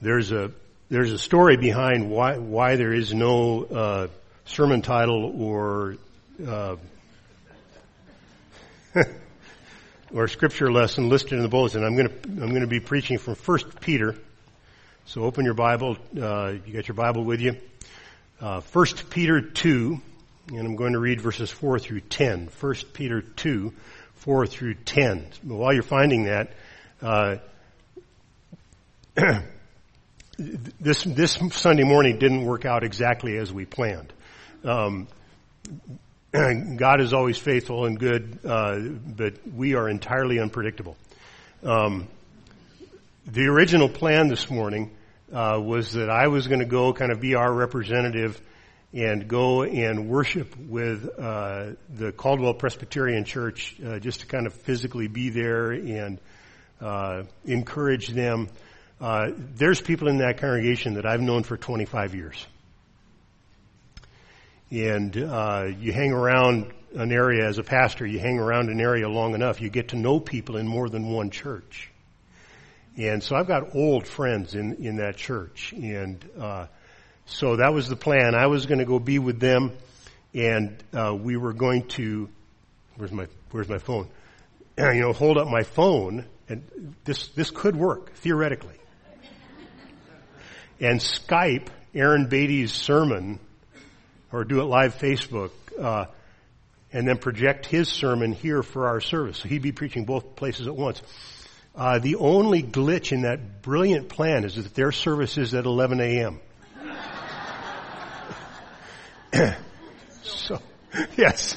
There's a story behind why there is no sermon title or or scripture lesson listed in the bulletin. I'm going to be preaching from 1 Peter. So open your Bible. You got your Bible with you. 1 Peter 2, and I'm going to read verses 4 through 10. 1 Peter 2, 4 through 10. While you're finding that, this Sunday morning didn't work out exactly as we planned. God is always faithful and good, but we are entirely unpredictable. The original plan this morning was that I was going to go kind of be our representative and go and worship with the Caldwell Presbyterian Church, just to kind of physically be there and encourage them. There's people in that congregation that I've known for 25 years. And you hang around an area as a pastor, you hang around an area long enough, you get to know people in more than one church. And so I've got old friends in that church. And so that was the plan. I was going to go be with them, and we were going to, where's my phone? Hold up my phone, and this could work, theoretically. And Skype Aaron Beatty's sermon, or do it live Facebook, and then project his sermon here for our service. So he'd be preaching both places at once. The only glitch in that brilliant plan is that their service is at 11 a.m. So, yes.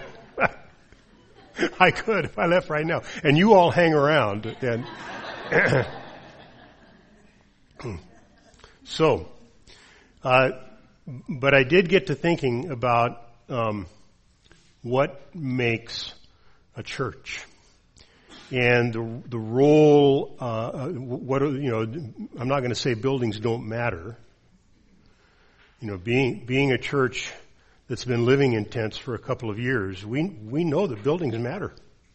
I could if I left right now. And you all hang around. And so, but I did get to thinking about what makes a church, and the role. I'm not going to say buildings don't matter. Being a church that's been living in tents for a couple of years, we know that buildings matter.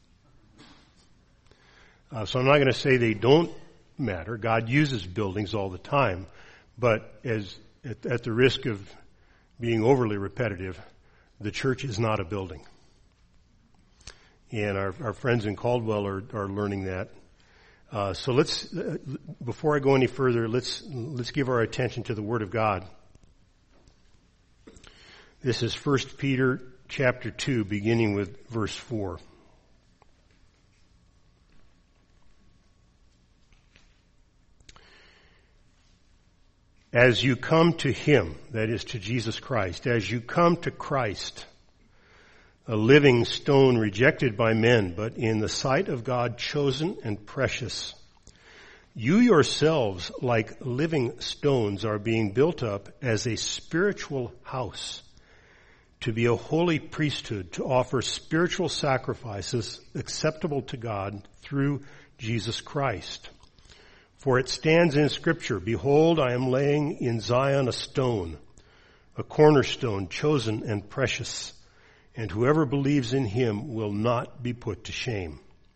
So I'm not going to say they don't matter. God uses buildings all the time, but at the risk of being overly repetitive, the church is not a building. And our friends in Caldwell are learning that. So let's, before I go any further, let's give our attention to the Word of God. This is 1 Peter chapter 2, beginning with verse 4. As you come to Him, that is to Jesus Christ, as you come to Christ, a living stone rejected by men, but in the sight of God chosen and precious, you yourselves, like living stones, are being built up as a spiritual house, to be a holy priesthood, to offer spiritual sacrifices acceptable to God through Jesus Christ. For it stands in Scripture, behold, I am laying in Zion a stone, a cornerstone, chosen and precious, and whoever believes in him will not be put to shame.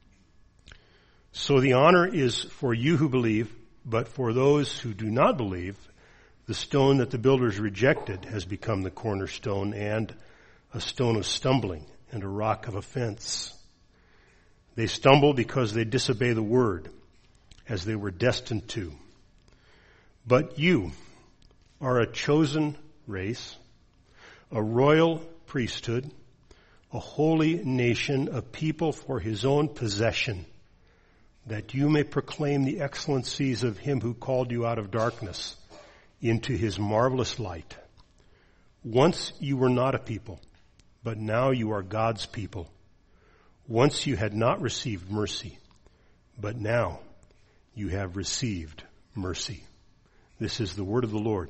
So the honor is for you who believe, but for those who do not believe, the stone that the builders rejected has become the cornerstone, and a stone of stumbling and a rock of offense. They stumble because they disobey the word, as they were destined to. But you are a chosen race, a royal priesthood, a holy nation, a people for His own possession, that you may proclaim the excellencies of Him who called you out of darkness into His marvelous light. Once you were not a people, but now you are God's people. Once you had not received mercy, but now you have received mercy. This is the word of the Lord.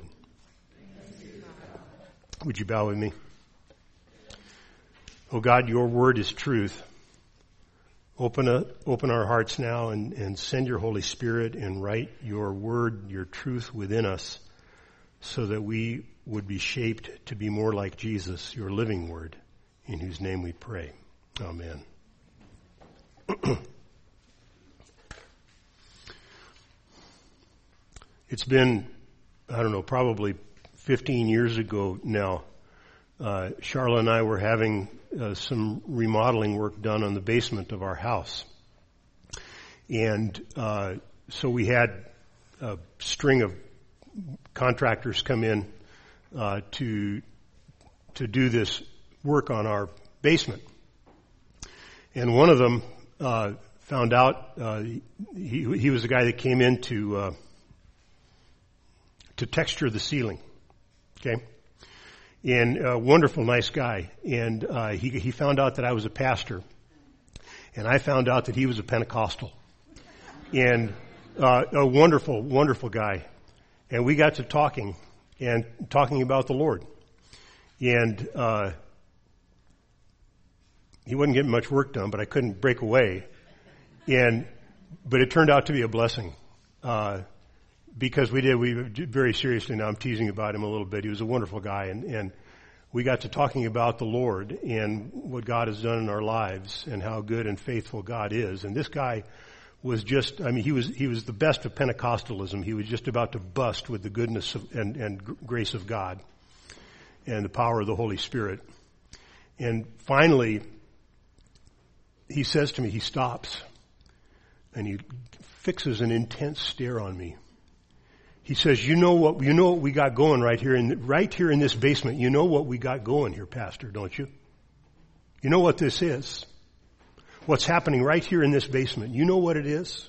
Would you bow with me? Oh God, your word is truth. Open our hearts now and send your Holy Spirit and write your word, your truth within us, so that we would be shaped to be more like Jesus, your living word, in whose name we pray. Amen. It's been, I don't know, probably 15 years ago now. Charlotte and I were having some remodeling work done on the basement of our house. And so we had a string of contractors come in to do this work on our basement. And one of them found out he was the guy that came in to texture the ceiling. Okay? And a wonderful, nice guy. And he found out that I was a pastor. And I found out that he was a Pentecostal. And a wonderful, wonderful guy. And we got to talking about the Lord. And he wasn't getting much work done, but I couldn't break away. But it turned out to be a blessing. Because we very seriously, now I'm teasing about him a little bit. He was a wonderful guy, and we got to talking about the Lord and what God has done in our lives and how good and faithful God is. And this guy was just, he was the best of Pentecostalism. He was just about to bust with the goodness and grace of God and the power of the Holy Spirit. And finally, he says to me, he stops, and he fixes an intense stare on me. He says, you know what we got going right here in this basement. You know what we got going here, Pastor, don't you? You know what this is? What's happening right here in this basement. You know what it is?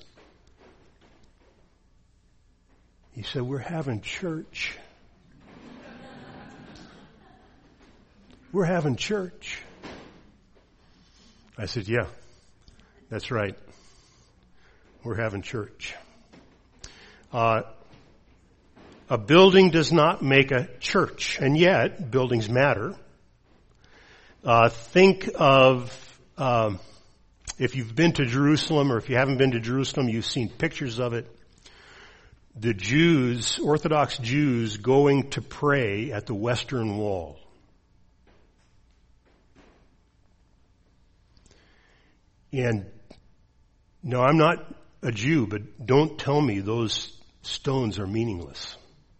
He said, we're having church. We're having church. I said, yeah, that's right. We're having church. A building does not make a church, and yet buildings matter. Think of, if you've been to Jerusalem, or if you haven't been to Jerusalem, you've seen pictures of it. The Jews, Orthodox Jews, going to pray at the Western Wall. And no, I'm not a Jew, but don't tell me those stones are meaningless.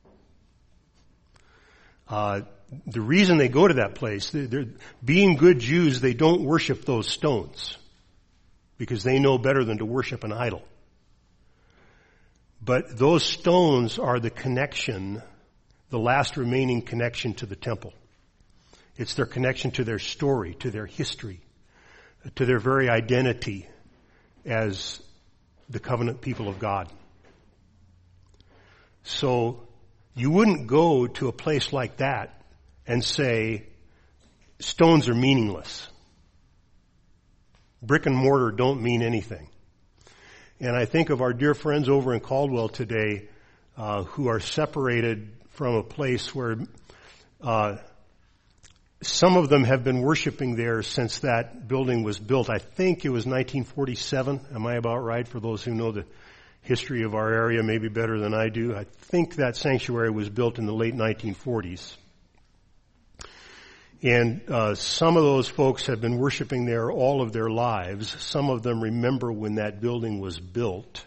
The reason they go to that place, they're being good Jews, they don't worship those stones because they know better than to worship an idol. But those stones are the connection, the last remaining connection to the temple. It's their connection to their story, to their history, to their very identity as the covenant people of God. So you wouldn't go to a place like that and say, stones are meaningless. Brick and mortar don't mean anything. And I think of our dear friends over in Caldwell today who are separated from a place where some of them have been worshiping there since that building was built. I think it was 1947. Am I about right? For those who know the history of our area maybe better than I do. I think that sanctuary was built in the late 1940s. And some of those folks have been worshiping there all of their lives. Some of them remember when that building was built.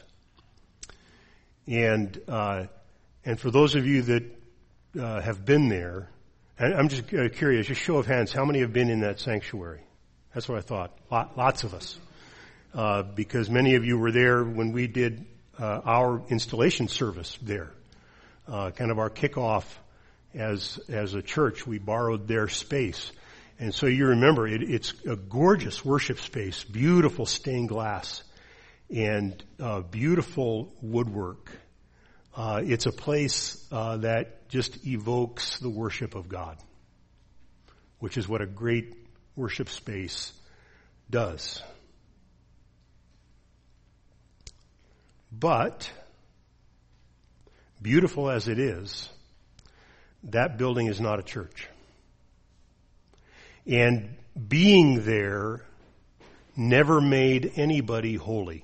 And for those of you that have been there, and I'm just curious, just show of hands, how many have been in that sanctuary? That's what I thought. Lots of us. Because many of you were there when we did our installation service there. Kind of our kickoff as a church. We borrowed their space. And so you remember, it's a gorgeous worship space, beautiful stained glass, and beautiful woodwork. It's a place that just evokes the worship of God, which is what a great worship space does. But, beautiful as it is, that building is not a church. And being there never made anybody holy.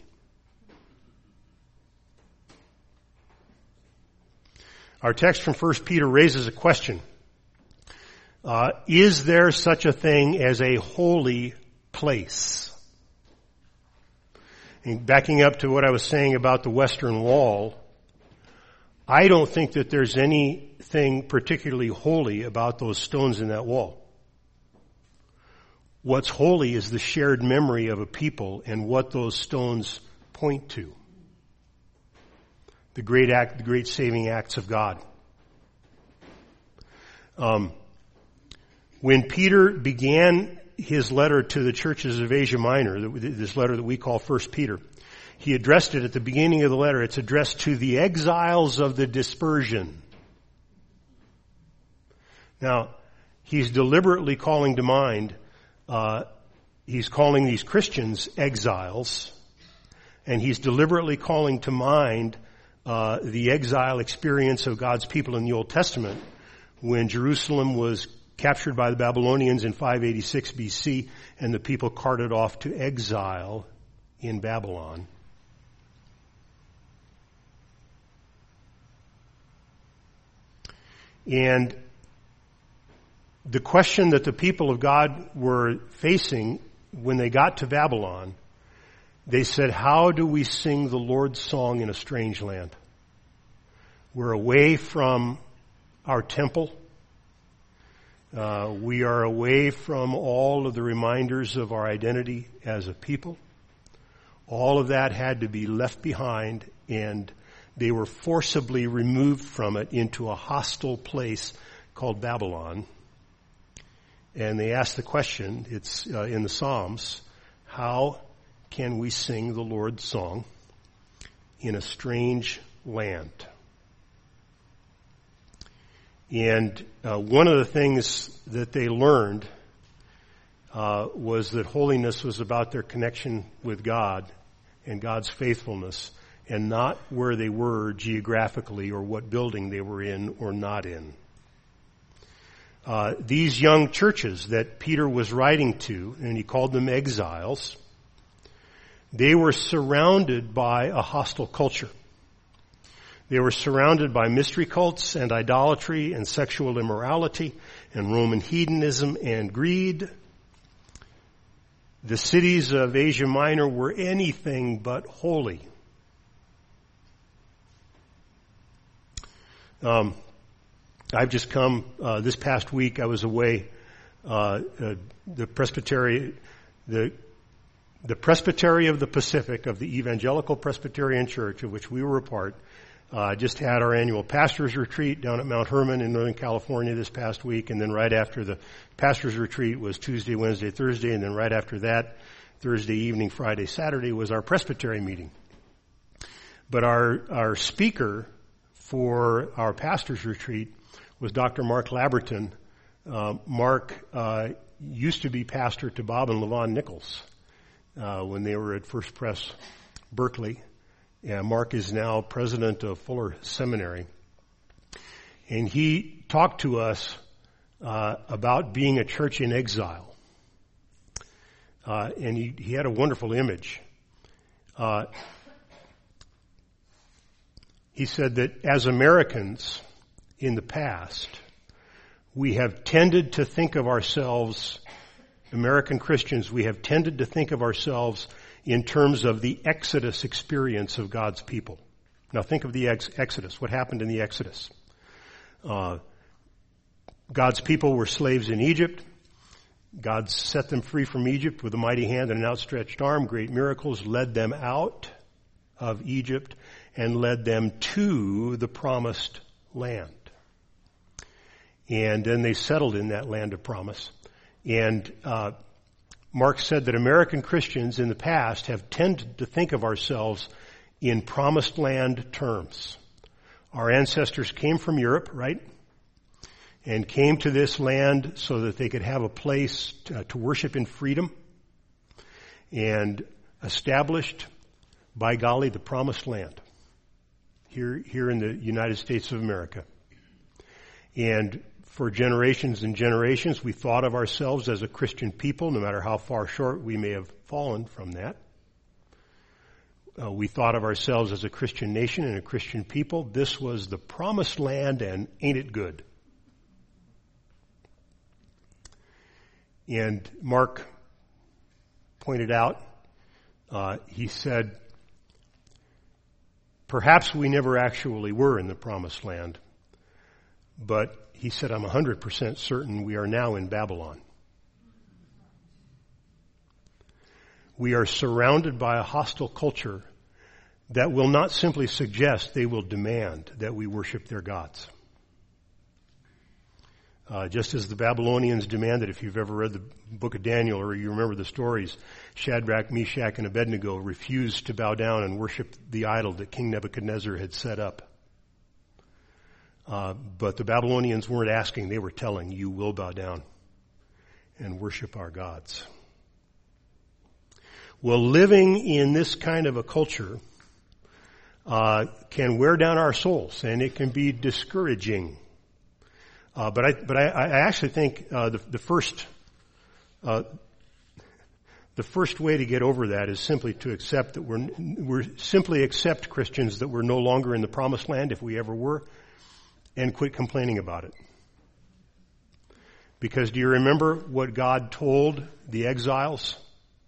Our text from 1 Peter raises a question. Is there such a thing as a holy place? And backing up to what I was saying about the Western Wall, I don't think that there's anything particularly holy about those stones in that wall. What's holy is the shared memory of a people and what those stones point to. The great saving acts of God. When Peter began his letter to the churches of Asia Minor, this letter that we call 1 Peter, he addressed it at the beginning of the letter. It's addressed to the exiles of the dispersion. Now, he's deliberately calling to mind, he's calling these Christians exiles, and he's deliberately calling to mind the exile experience of God's people in the Old Testament when Jerusalem was captured by the Babylonians in 586 BC and the people carted off to exile in Babylon. And the question that the people of God were facing when they got to Babylon, they said, how do we sing the Lord's song in a strange land? We're away from our temple. We are away from all of the reminders of our identity as a people. All of that had to be left behind, and they were forcibly removed from it into a hostile place called Babylon. And they asked the question, it's in the Psalms, how can we sing the Lord's song in a strange land? And one of the things that they learned was that holiness was about their connection with God and God's faithfulness, and not where they were geographically or what building they were in or not in. These young churches that Peter was writing to, and he called them exiles, they were surrounded by a hostile culture. They were surrounded by mystery cults and idolatry and sexual immorality and Roman hedonism and greed. The cities of Asia Minor were anything but holy. I've just come, this past week I was away, the Presbytery of the Pacific of the Evangelical Presbyterian Church, of which we were a part, just had our annual pastors retreat down at Mount Herman in Northern California this past week, and then right after the pastors retreat was Tuesday, Wednesday, Thursday, and then right after that, Thursday evening, Friday, Saturday was our presbytery meeting. But our speaker for our pastors retreat was Dr. Mark Labberton. Mark used to be pastor to Bob and LaVon Nichols when they were at First Pres Berkeley. Mark is now president of Fuller Seminary. And he talked to us about being a church in exile. And he had a wonderful image. He said that as Americans in the past, we have tended to think of ourselves, American Christians, we have tended to think of ourselves in terms of the Exodus experience of God's people. Now think of the Exodus. What happened in the Exodus? God's people were slaves in Egypt. God set them free from Egypt with a mighty hand and an outstretched arm. Great miracles led them out of Egypt and led them to the promised land. And then they settled in that land of promise. And Mark said that American Christians in the past have tended to think of ourselves in promised land terms. Our ancestors came from Europe, right? And came to this land so that they could have a place to worship in freedom, and established, by golly, the promised land here in the United States of America. And for generations and generations, we thought of ourselves as a Christian people, no matter how far short we may have fallen from that. We thought of ourselves as a Christian nation and a Christian people. This was the promised land, and ain't it good? And Mark pointed out, he said, Perhaps we never actually were in the promised land, but he said, I'm 100% certain we are now in Babylon. We are surrounded by a hostile culture that will not simply suggest, they will demand that we worship their gods. Just as the Babylonians demanded, if you've ever read the book of Daniel or you remember the stories, Shadrach, Meshach, and Abednego refused to bow down and worship the idol that King Nebuchadnezzar had set up. But the Babylonians weren't asking, they were telling, you will bow down and worship our gods. Well, living in this kind of a culture can wear down our souls, and it can be discouraging. But I actually think the first way to get over that is simply to accept that we're simply accept Christians that we're no longer in the promised land, if we ever were, and quit complaining about it. Because do you remember what God told the exiles?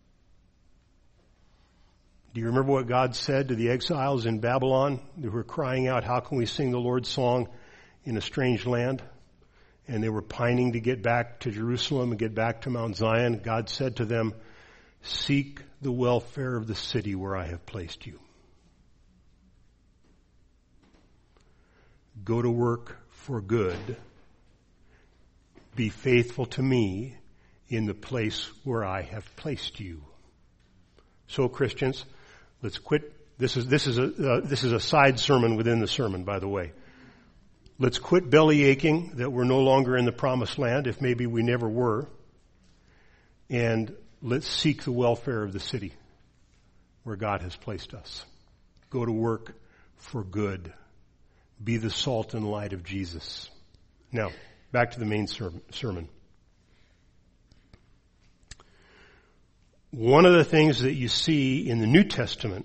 Do you remember what God said to the exiles in Babylon who were crying out, how can we sing the Lord's song in a strange land? And they were pining to get back to Jerusalem and get back to Mount Zion. God said to them, seek the welfare of the city where I have placed you. Go to work for good. Be faithful to me in the place where I have placed you. So Christians, let's quit. This is a side sermon within the sermon, by the way. Let's quit belly aching that we're no longer in the promised land, if maybe we never were. And let's seek the welfare of the city where God has placed us. Go to work for good. Be the salt and light of Jesus. Now, back to the main sermon. One of the things that you see in the New Testament,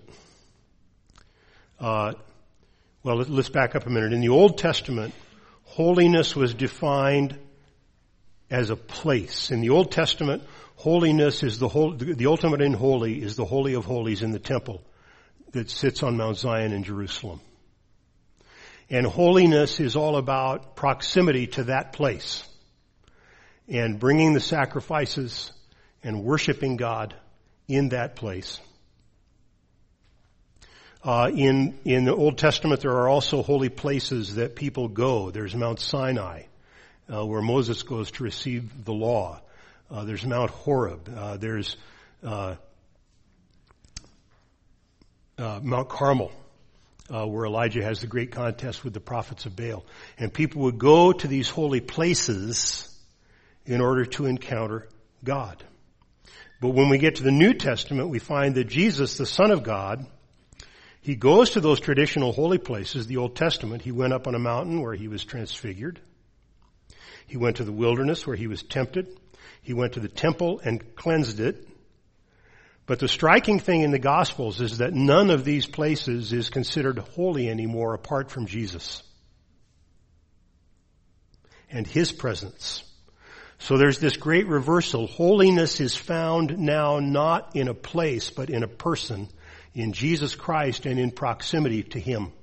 let's back up a minute. In the Old Testament, holiness was defined as a place. In the Old Testament, holiness is the ultimate in holy is the Holy of Holies in the temple that sits on Mount Zion in Jerusalem. And holiness is all about proximity to that place and bringing the sacrifices and worshiping God in that place. In the Old Testament, there are also holy places that people go. There's Mount Sinai, where Moses goes to receive the law. There's Mount Horeb. There's Mount Carmel, where Elijah has the great contest with the prophets of Baal. And people would go to these holy places in order to encounter God. But when we get to the New Testament, we find that Jesus, the Son of God, he goes to those traditional holy places. The Old Testament, he went up on a mountain where he was transfigured. He went to the wilderness where he was tempted. He went to the temple and cleansed it. But the striking thing in the Gospels is that none of these places is considered holy anymore apart from Jesus and his presence. So there's this great reversal. Holiness is found now not in a place, but in a person, in Jesus Christ and in proximity to him.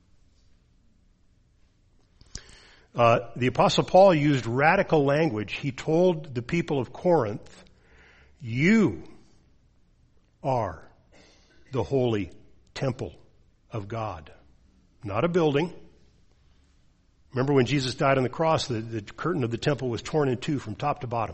The Apostle Paul used radical language. He told the people of Corinth, you are the holy temple of God. Not a building. Remember when Jesus died on the cross, the curtain of the temple was torn in two from top to bottom.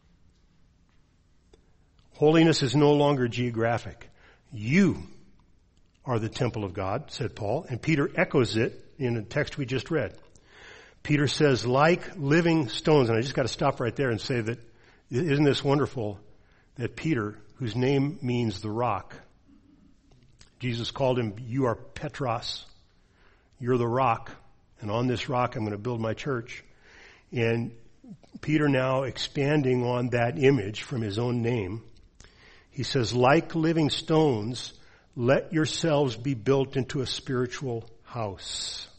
Holiness is no longer geographic. You are the temple of God, said Paul, and Peter echoes it in the text we just read. Peter says, like living stones, and I just got to stop right there and say that, isn't this wonderful that Peter, whose name means the rock, Jesus called him, you are Petros, you're the rock, and on this rock I'm going to build my church. And Peter now expanding on that image from his own name, he says, like living stones, let yourselves be built into a spiritual house.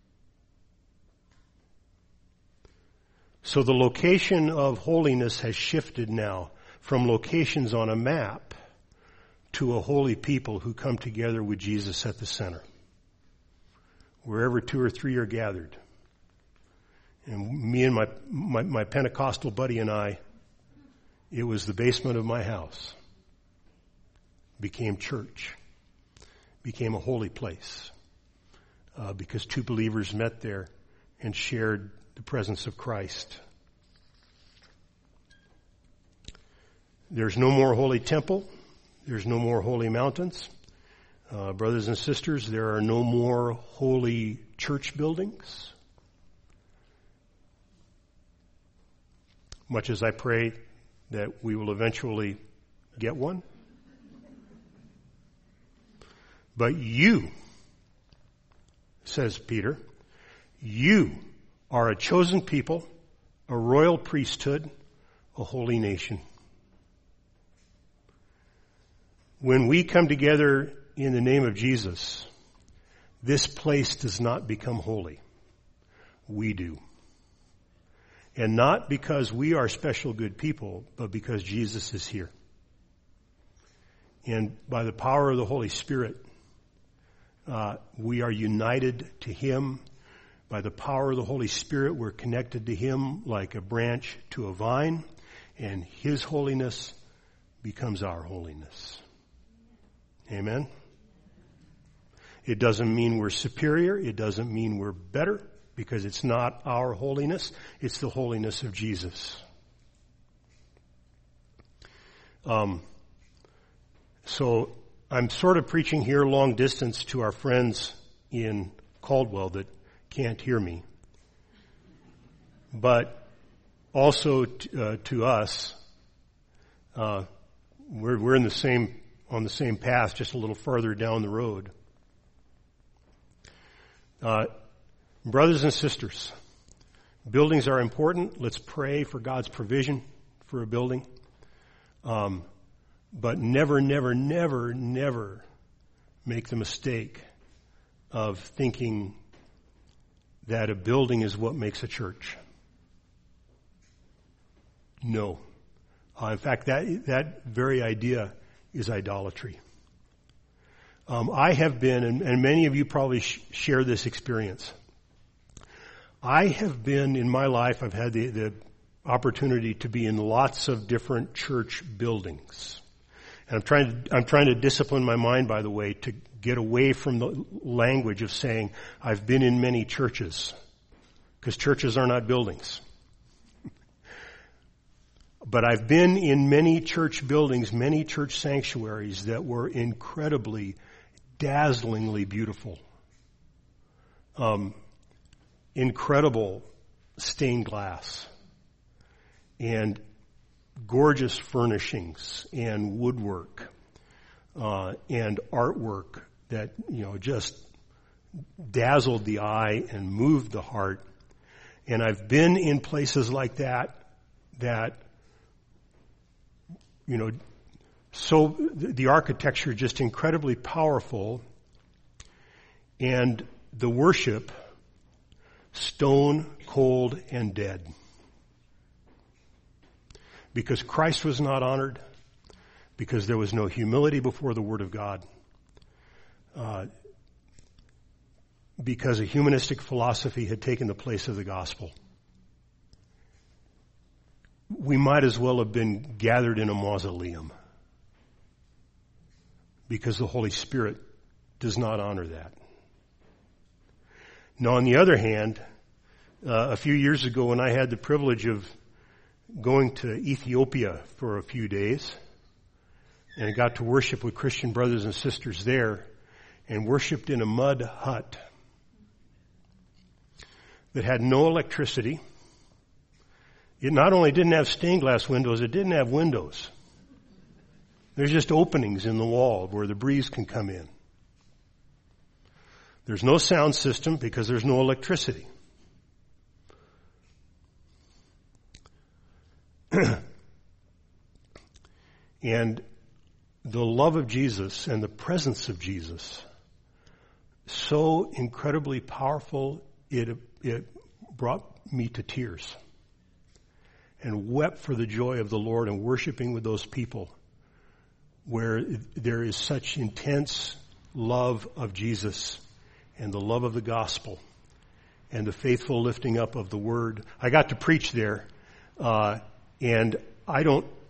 So the location of holiness has shifted now from locations on a map to a holy people who come together with Jesus at the center. wherever 2 or 3 are gathered. And me and my Pentecostal buddy and I, it was the basement of my house. Became church. Became a holy place. Because 2 believers met there and shared the presence of Christ. There's no more holy temple. There's no more holy mountains. Brothers and sisters, there are no more holy church buildings. Much as I pray that we will eventually get one. But you, says Peter, you are a chosen people, a royal priesthood, a holy nation. When we come together in the name of Jesus, this place does not become holy. We do. And not because we are special good people, but because Jesus is here. And by the power of the Holy Spirit, we are united to Him. By the power of the Holy Spirit, we're connected to Him like a branch to a vine, and His holiness becomes our holiness. Amen? It doesn't mean we're superior. It doesn't mean we're better, because it's not our holiness. It's the holiness of Jesus. So I'm sort of preaching here long distance to our friends in Caldwell that can't hear me. But also to us, we're in on the same path, just a little farther down the road. Brothers and sisters, buildings are important. Let's pray for God's provision for a building. But never, never, never, never make the mistake of thinking that a building is what makes a church. No. In fact, that very idea is idolatry. I have been, and many of you probably share this experience. I have been, in my life, I've had the opportunity to be in lots of different church buildings. And I'm trying to discipline my mind, by the way, to get away from the language of saying, I've been in many churches. Because churches are not buildings. But I've been in many church buildings, many church sanctuaries that were incredibly, dazzlingly beautiful. Incredible stained glass. And gorgeous furnishings and woodwork and artwork that, just dazzled the eye and moved the heart. And I've been in places like that, so the architecture just incredibly powerful, and the worship stone cold and dead. Because Christ was not honored, because there was no humility before the Word of God, because a humanistic philosophy had taken the place of the gospel. We might as well have been gathered in a mausoleum, because the Holy Spirit does not honor that. Now, on the other hand, a few years ago when I had the privilege of going to Ethiopia for a few days, and I got to worship with Christian brothers and sisters there, and worshiped in a mud hut that had no electricity. It not only didn't have stained glass windows, it didn't have windows. There's just openings in the wall where the breeze can come in. There's no sound system because there's no electricity. And the love of Jesus and the presence of Jesus, so incredibly powerful, it brought me to tears. And wept for the joy of the Lord and worshiping with those people where there is such intense love of Jesus and the love of the gospel and the faithful lifting up of the word. I got to preach there, and I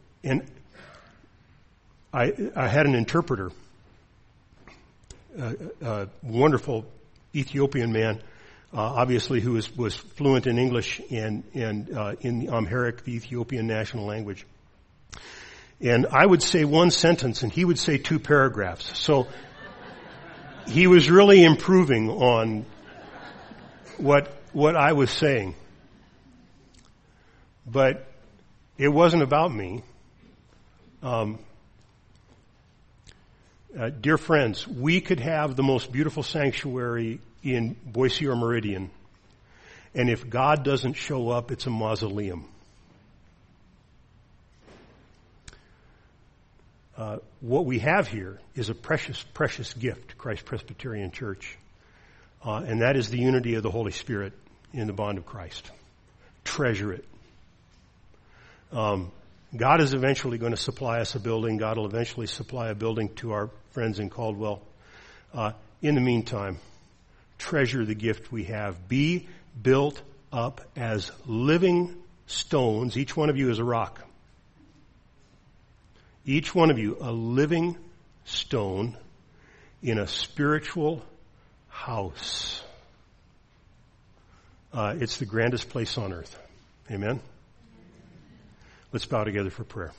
had an interpreter, a wonderful Ethiopian man, obviously who was fluent in English and in the Amharic, the Ethiopian national language. And I would say one sentence and he would say 2 paragraphs. So he was really improving on what I was saying. But it wasn't about me. Dear friends, we could have the most beautiful sanctuary in Boise or Meridian, and if God doesn't show up, it's a mausoleum. What we have here is a precious, precious gift, Christ Presbyterian Church, and that is the unity of the Holy Spirit in the bond of Christ. Treasure it. God is eventually going to supply us a building. God will eventually supply a building to our friends in Caldwell. In the meantime, treasure the gift we have. Be built up as living stones. Each one of you is a rock. Each one of you a living stone in a spiritual house. It's the grandest place on earth. Amen? Let's bow together for prayer.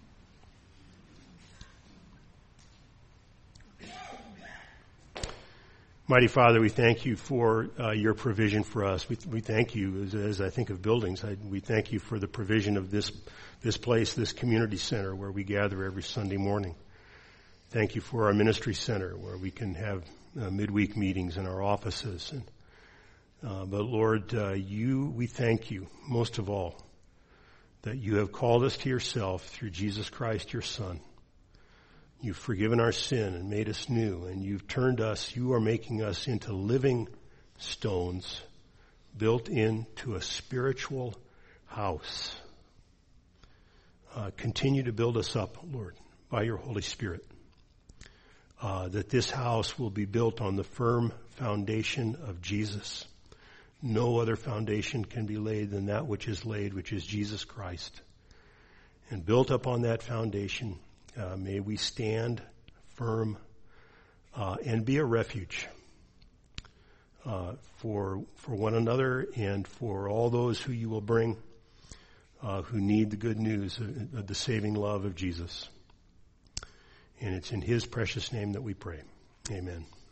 Mighty Father, we thank you for your provision for us. We thank you, as I think of buildings, we thank you for the provision of this place, this community center where we gather every Sunday morning. Thank you for our ministry center where we can have midweek meetings in our offices. But Lord, we thank you most of all that you have called us to yourself through Jesus Christ, your Son. You've forgiven our sin and made us new, and you've turned us, you are making us into living stones built into a spiritual house. Continue to build us up, Lord, by your Holy Spirit, that this house will be built on the firm foundation of Jesus. No other foundation can be laid than that which is laid, which is Jesus Christ. And built up on that foundation, may we stand firm and be a refuge for one another and for all those who you will bring who need the good news of the saving love of Jesus. And it's in his precious name that we pray. Amen.